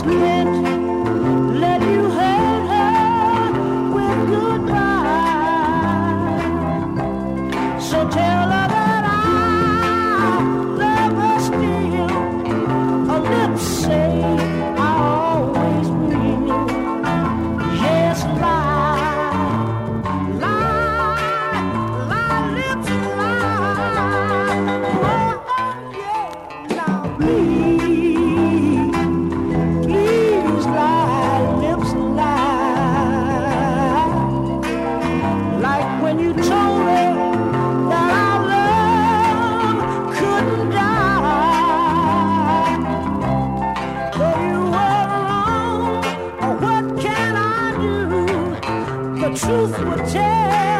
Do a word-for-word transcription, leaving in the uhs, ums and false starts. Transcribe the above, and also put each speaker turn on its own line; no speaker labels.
can't let you hurt her with goodbye. So tell her that I love her still. Her lips say I always will. Yes, lie, lie, lie, lips lie. Oh, yeah, now please, please lie, lips lie. Like when you told me that our love couldn't die. Though you were wrong, what can I do? The truth would tell.